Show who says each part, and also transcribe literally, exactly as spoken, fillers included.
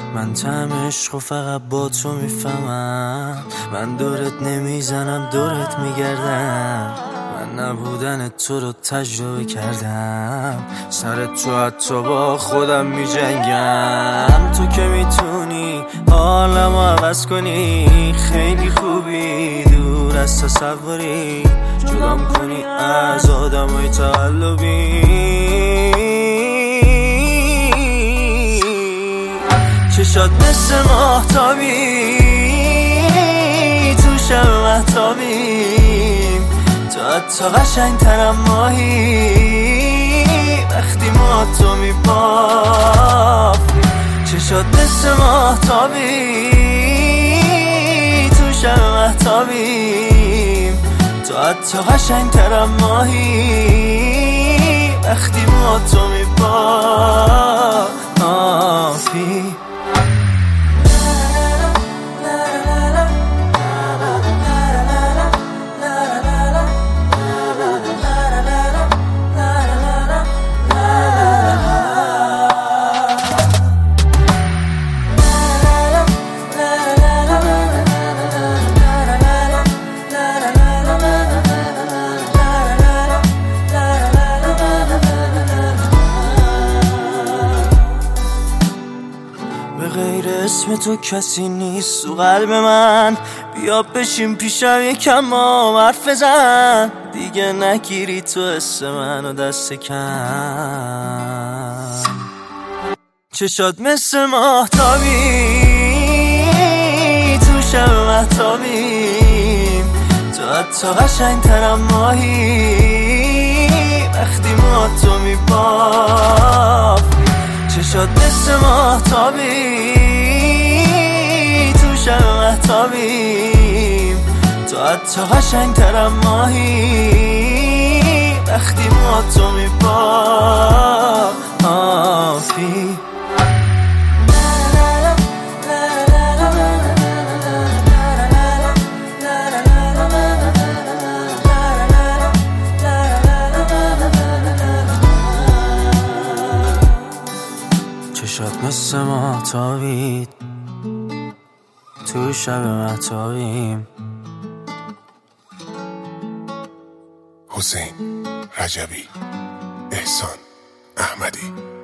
Speaker 1: من طعم عشق و فقط با تو میفهمم. من دورت نمیزنم دورت میگردم. من نبودن تو رو تجربه کردم. سر تو حتی با خودم میجنگم. تو که میتونی حالمو عوض کنی. خیلی خوبی دور از تصوری. جدام کنی از آدمای تقلبی. چشات مثل ماهتابی تو شب مهتابیم. تو حتی قشنگ‌ترم ماهی وقتی ما تو میبافیم. چشات مثل ماهتابی تو شب مهتابیم. تو حتی قشنگ‌ترم ماهی وقتی ما تو میبافیم. غیر اسم تو کسی نیست تو قلب من. بیا بشین پیشم یکم ما حرف بزن. دیگه نگیری تو اسم منو دست کم. چشات مثل ماهتابی تو شب مهتابیم. تو حتی قشنگ‌ترم ماهی وقتی ما تو میبافیم. چشات مثل ماهتابی تو شب مهتابیم. تو حتی قشنگ‌ترم ماهی وقتی ما تو میبافیم. چشات مثل ماهتابی تو شب مهتابیم.
Speaker 2: حسین رجبی، احسان احمدی.